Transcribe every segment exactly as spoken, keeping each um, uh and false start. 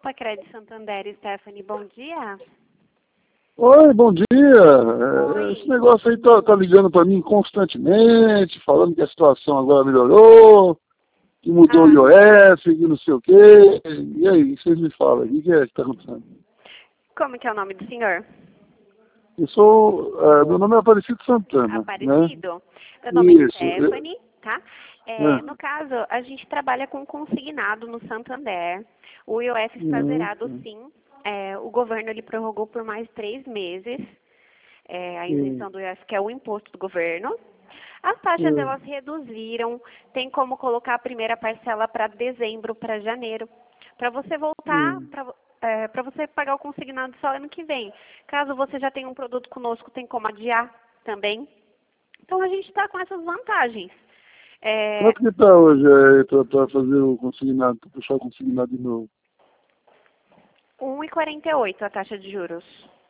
Pacred Santander, Stephanie, bom dia. Oi, bom dia. Oi. Esse negócio aí tá, tá ligando para mim constantemente, falando que a situação agora melhorou, que mudou Ah. o I O S, que não sei o quê. E aí, vocês me falam, o que é que está acontecendo? Como que é o nome do senhor? Eu sou, uh, meu nome é Aparecido Santana. Aparecido. Né? Meu nome Isso. é Stephanie, tá? É, É. no caso, a gente trabalha com consignado no Santander. O I O S está Uhum. zerado, sim. É, o governo ele prorrogou por mais três meses é, a isenção do I O S, que é o imposto do governo. As taxas, Uhum. elas reduziram. Tem como colocar a primeira parcela para dezembro, para janeiro. Para você voltar, Uhum. para é, para você pagar o consignado só ano que vem. Caso você já tenha um produto conosco, tem como adiar também. Então, a gente está com essas vantagens. É, Quanto que está hoje aí para fazer o consignado, para puxar o consignado de novo? um vírgula quarenta e oito a taxa de juros.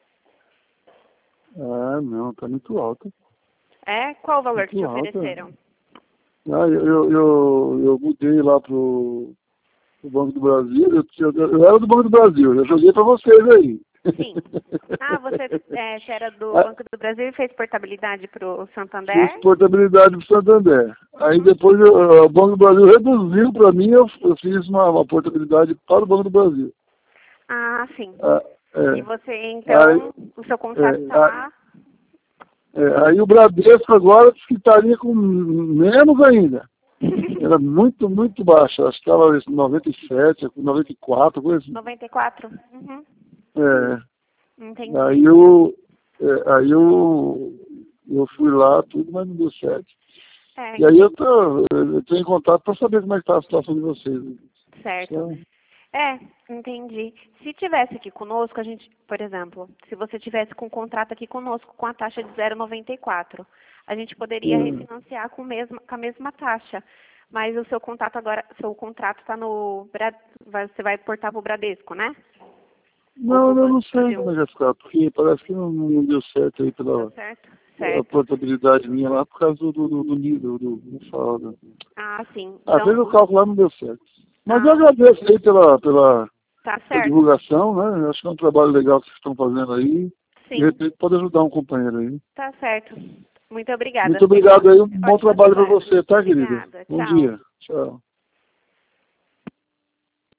Ah, não, está muito alta. É? Qual o valor que te Muito alta. ofereceram? Ah, eu, eu, eu, eu mudei lá pro, pro Banco do Brasil, eu, eu, eu era do Banco do Brasil, eu joguei para vocês aí. Sim. Ah, você, é, você era do Ah, Banco do Brasil e fez portabilidade para o fiz Santander? portabilidade para o Santander. Aí Uhum. depois eu, o Banco do Brasil reduziu para mim, eu, eu fiz uma, uma portabilidade para o Banco do Brasil. Ah, sim. Ah, E é. você, Aí, então, o seu contrato é, está ah, lá? é, aí o Bradesco agora disse que estaria com menos ainda. Era muito, muito baixo. Acho que estava em noventa e sete, noventa e quatro, coisa assim. noventa e quatro? Uhum. É, Entendi. aí eu, é, aí eu, eu fui lá, tudo, mas não deu certo. É, E aí eu tô, eu tô em contato para saber como é que está a situação de vocês. certo. Então, É, entendi. Se tivesse aqui conosco, a gente, por exemplo, se você tivesse com um contrato aqui conosco com a taxa de zero vírgula noventa e quatro, a gente poderia hum. refinanciar com, mesmo, com a mesma taxa. Mas o seu contrato agora, seu contrato está no Bra- vai- você vai portar para o Bradesco, né? Ou Não, pro eu Banco não do sei Brasil? como é que vai ficar, porque parece que não, não deu certo aí Não deu pela certo? a Certo. portabilidade minha lá por causa do, do, do, do nível, do, do saldo. Ah, sim. Ah, fez Então, o cálculo lá, não deu certo. Mas eu ah, agradeço aí pela, pela, tá pela certo. divulgação, né? Eu acho que é um trabalho legal que vocês estão fazendo aí. De Sim, repente pode ajudar um companheiro aí. tá certo. Muito obrigada. Muito Tenha uma obrigado aí, um bom ótima trabalho para semana. você, tá, querida? Obrigada. Bom Tchau. dia. Tchau.